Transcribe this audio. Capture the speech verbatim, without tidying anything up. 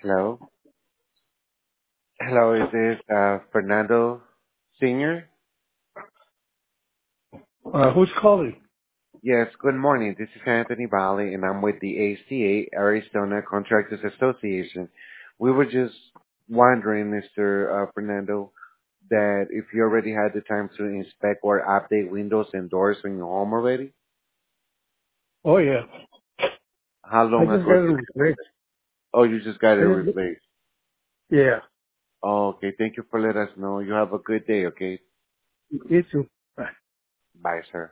Hello. Hello, is this uh, Fernando Senior? Uh, who's calling? Yes, good morning. This is Anthony Valley, and I'm with the A C A, Arizona Contractors Association. We were just wondering, Mister Uh, Fernando, that if you already had the time to inspect or update windows and doors in your home already? Oh yeah, How I long just ago got it did you do replaced. that? Oh, you just got it I just, replaced. yeah, Oh, okay. Thank you for letting us know. You have a good day, okay? you too. Bye, sir.